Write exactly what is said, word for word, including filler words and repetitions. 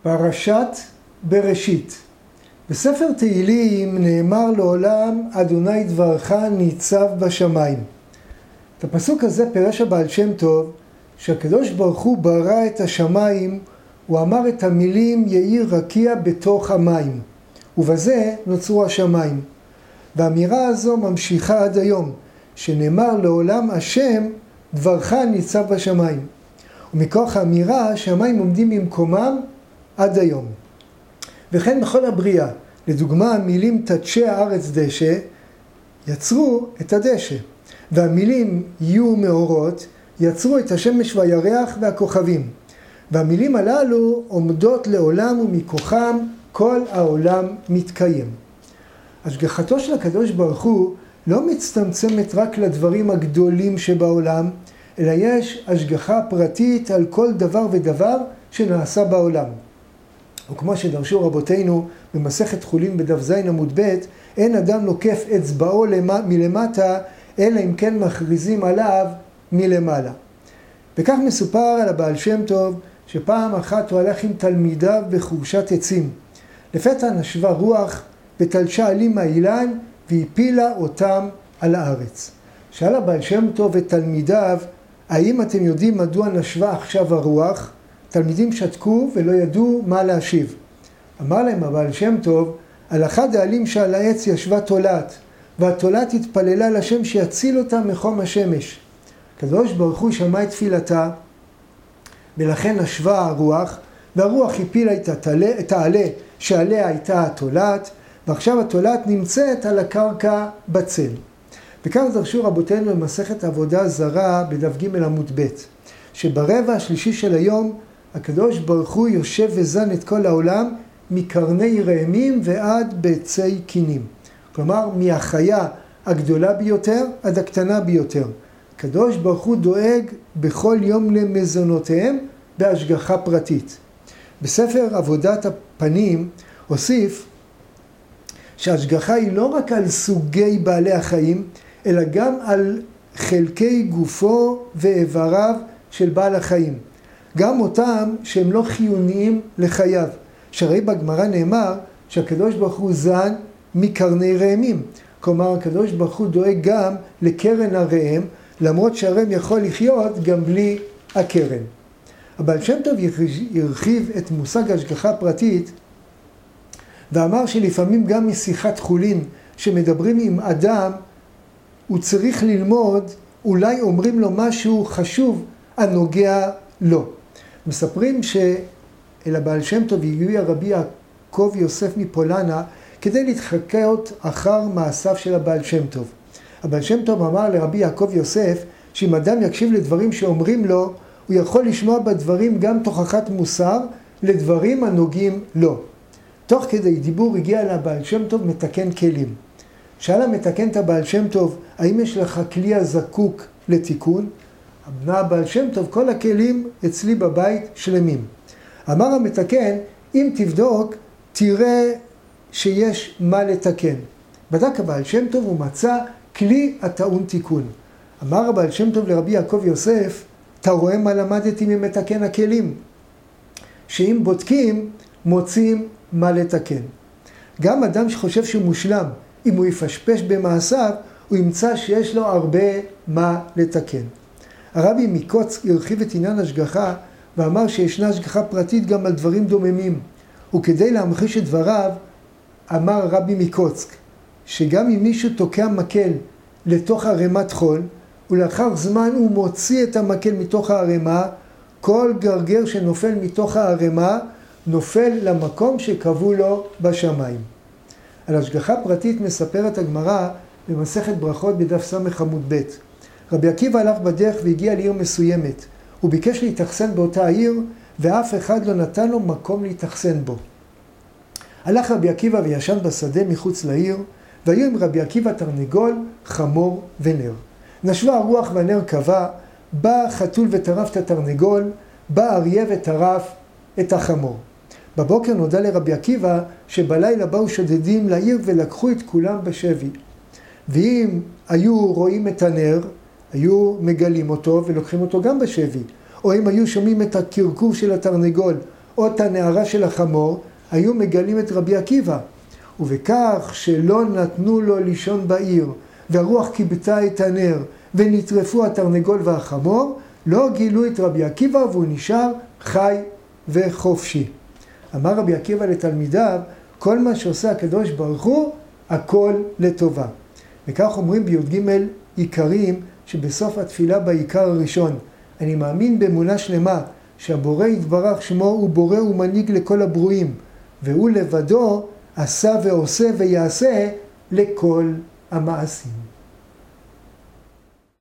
פרשת בראשית. בספר תהילים נאמר לעולם, אדוני דברך ניצב בשמיים. את הפסוק הזה פירש הבעל שם טוב, שהקדוש ברוך הוא ברא את השמיים, הוא אמר את המילים יהי רקיע בתוך המים, ובזה נוצרו השמיים. והאמירה הזו ממשיכה עד היום, שנאמר לעולם השם דברך ניצב בשמיים. ומכוח האמירה השמיים עומדים במקומם עד היום. וכן בכל הבריאה, לדוגמה המילים תדשא הארץ דשא, יצרו את הדשא. והמילים יהיו מאורות, יצרו את השמש והירח והכוכבים. והמילים הללו עומדות לעולם ומכוחם כל העולם מתקיים. השגחתו של הקדוש ברוך הוא לא מצטמצמת רק לדברים הגדולים שבעולם, אלא יש השגחה פרטית על כל דבר ודבר שנעשה בעולם. וכמו שדרשו רבותינו במסכת חולין בדף זין עמוד ב', אין אדם נוקף אצבעו מלמטה, אלא אם כן מכריזים עליו מלמעלה. וכך מסופר על הבעל שם טוב, שפעם אחת הוא הלך עם תלמידיו בחורשת עצים. לפתע נשבה רוח ותלשה עלים מהאילן והפילה אותם על הארץ. שאל הבעל שם טוב את תלמידיו, האם אתם יודעים מדוע נשבה עכשיו הרוח? תלמידים שתקו ולא ידעו מה להשיב. אמר להם הבעל שם טוב, על אחד העלים שעל העץ ישבה תולעת, והתולעת התפללה לשם שיציל אותה מחום השמש. הקדוש ברוך הוא שמע את תפילתה, ולכן נשבה הרוח, והרוח הפילה את העלה שעליה הייתה התולעת, ועכשיו התולעת נמצאת על הקרקע בצל. וכך דרשו רבותינו במסכת עבודה זרה בדף ג' עמוד ב', שברבע השלישי של היום הקדוש ברוך הוא יושב וזן את כל העולם מקרני ראמים ועד ביצי קינים. כלומר, מהחיה הגדולה ביותר עד הקטנה ביותר. הקדוש ברוך הוא דואג בכל יום למזונותיהם בהשגחה פרטית. בספר עבודת הפנים הוסיף שההשגחה היא לא רק על סוגי בעלי החיים, אלא גם על חלקי גופו ואיבריו של בעל החיים. גם אותם שהם לא חיוניים לחייו. שהרי בגמרא נאמר שהקדוש ברוך הוא זן מקרני ראמים. כלומר, הקדוש ברוך הוא דואג גם לקרן הראם, למרות שהראם יכול לחיות גם בלי הקרן. הבעל שם טוב הרחיב את מושג ההשגחה הפרטית, ואמר שלפעמים גם משיחת חולין שמדברים עם אדם, הוא צריך ללמוד, אולי אומרים לו משהו חשוב הנוגע לו. מספרים שאל הבעל שם טוב הגיע רבי יעקב יוסף מפולנה כדי להתחקות אחר מעשיו של הבעל שם טוב. הבעל שם טוב אמר לרבי יעקב יוסף שאם אדם יקשיב לדברים שאומרים לו, הוא יכול לשמוע בדברים גם תוכחת מוסר לדברים הנוגעים לו. תוך כדי דיבור הגיע לבעל שם טוב מתקן כלים. שאל המתקן את הבעל שם טוב, האם יש לך כלי הזקוק לתיקון? אמר הבעל שם טוב, כל הכלים אצלי בבית שלמים. אמר המתקן, אם תבדוק, תראה שיש מה לתקן. בדק הבעל שם טוב ומצא כלי הטעון תיקון. אמר הבעל שם טוב לרבי יעקב יוסף, אתה רואה מה למדתי ממתקן הכלים? שאם בודקים, מוצאים מה לתקן. גם אדם שחושב שהוא מושלם, אם הוא יפשפש במעשיו, הוא ימצא שיש לו הרבה מה לתקן. הרבי מקוצק הרחיב את עניין השגחה, ואמר שישנה השגחה פרטית גם על דברים דוממים. וכדי להמחיש את דבריו, אמר הרבי מקוצק, שגם אם מישהו תוקע מקל לתוך ערימת חול, ולאחר זמן הוא מוציא את המקל מתוך הערימה, כל גרגר שנופל מתוך הערימה, נופל למקום שקבעו לו בשמיים. על השגחה פרטית מספרת הגמרא במסכת ברכות בדף סמך עמוד ב'. רבי עקיבא הלך בדרך והגיע לעיר מסוימת. הוא ביקש להתאכסן באותה העיר, ואף אחד לא נתן לו מקום להתאכסן בו. הלך רבי עקיבא וישן בשדה מחוץ לעיר, והיו עם רבי עקיבא תרנגול, חמור ונר. נשבה הרוח והנר קבע, בא חתול וטרף את התרנגול, בא אריה וטרף את החמור. בבוקר נודע לרבי עקיבא שבלילה באו שודדים לעיר ולקחו את כולם בשבי. ואם היו רואים את הנר, היו מגלים אותו ולוקחים אותו גם בשבי. או אם היו שומעים את הקרקור של התרנגול, או את הנערה של החמור, היו מגלים את רבי עקיבא. ובכך שלא נתנו לו לישון בעיר, והרוח קיבתה את הנר, ונטרפו התרנגול והחמור, לא גילו את רבי עקיבא והוא נשאר חי וחופשי. אמר רבי עקיבא לתלמידיו, כל מה שעושה הקדוש ברוך הוא, הכל לטובה. וכך אומרים בי"ג עיקרים שבסוף התפילה בעיקר הראשון. אני מאמין באמונה שלמה שהבורא יתברך שמו הוא בורא ומנהיג לכל הברואים, והוא לבדו עשה ועושה ויעשה לכל המעשים.